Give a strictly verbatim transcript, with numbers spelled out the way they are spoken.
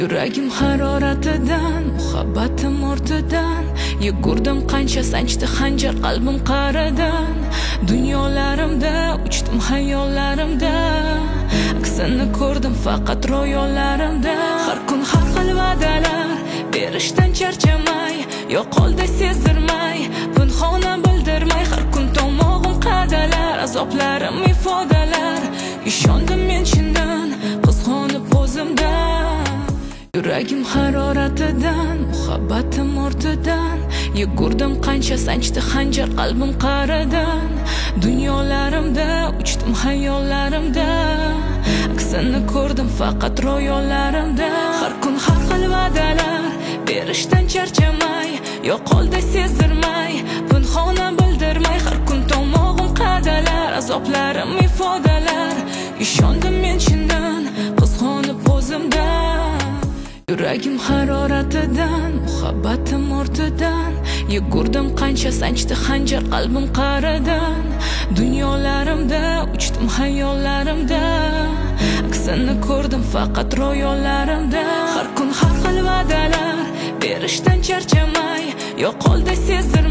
Yuragim haroratidan, muhabbatim o'rtadan yugurdim qancha sanchdi xanjar qalbim qa'ridan. Dunyolarimda uchdim hayollarimda, aksini ko'rdim faqat ro'yolarimda. Har kun har xil va'dalar berishdan charchamay, yo'qoldi sezdirmay, pinhona bildirmay. Har kun tomog'im qadalar, azoblarim ifodalar. Ishondim men chindan, qizg'onib o'zimdan. Yuragim haroratidan, muhabbatim o'rtadan yugurdim qancha sanchdi xanjar qalbim qa'ridan. Dunyolarimda uchdim hayollarimda, aksini ko'rdim faqat ro'yolarimda. Har kun har xil va'dalar berishdan charchamay, yo'qoldi sezdirmay, pinhona bildirmay. Har kun tomog'im qadalar, azoblarim ifodalar. Ishondim men chindan, qizg'onib o'zimdan. Yuragim haroratidan, muhabbatim o'rtadan yugurdim qancha sanchdi xanjar qalbim qa'ridan. Dunyolarimda uchdim hayollarimda, aksini ko'rdim faqat ro'yolarimda. Har kun har xil va'dalar berishdan charchamay, yo'qoldi sezdirmay.